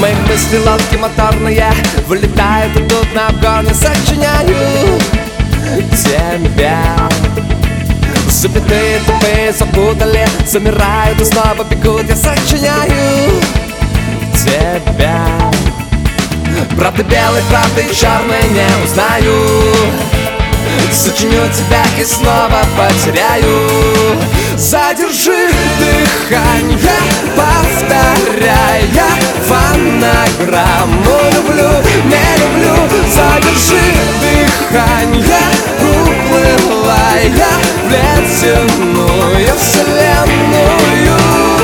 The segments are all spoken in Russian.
моих мыслей лодки моторные вылетают, идут на обгоне, сочиняю тебя. Запятые тупые запутали, замирают и снова бегут, я сочиняю тебя. Правда белый, правда и черный не узнаю. Сочиню тебя и снова потеряю. Задержи дыхание, повторяя фонограмму. Люблю, не люблю. Задержи дыхание, уплывая в ледяную вселенную.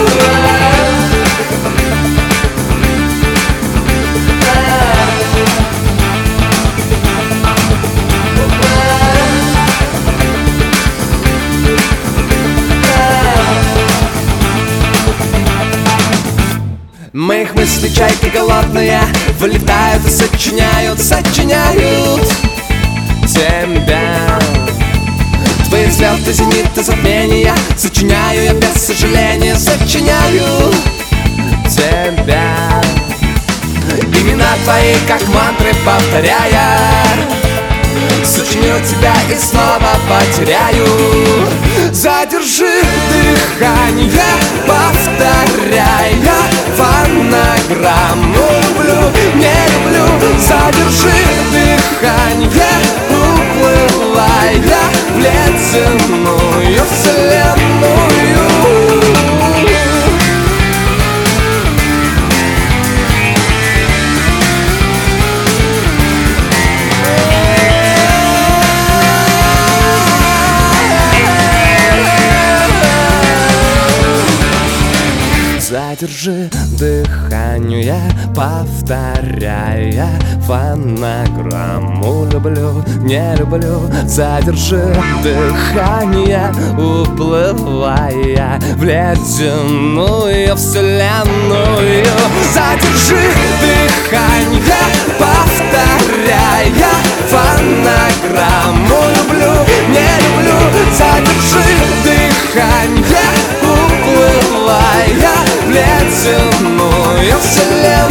Моих мыслей чайки голодные вылетают и сочиняют тебя. Твои звезды, зениты, затмения сочиняю я без сожаления, сочиняю тебя. Имена твои, как мантры повторяя, сочиню тебя и снова потеряю. Задержи дыхание, повторяя фонограмму. Люблю, не люблю. Задержи дыхание, уплывая в ледяную вселенную. Задержи дыхание, повторяя фонограмму. Люблю, не люблю. Задержи дыхание, уплывая в ледяную вселенную. Задержи дыхание, повторяя фонограмму. Люблю, не люблю. Задержи дыхание, уплывая в ледяную вселенную.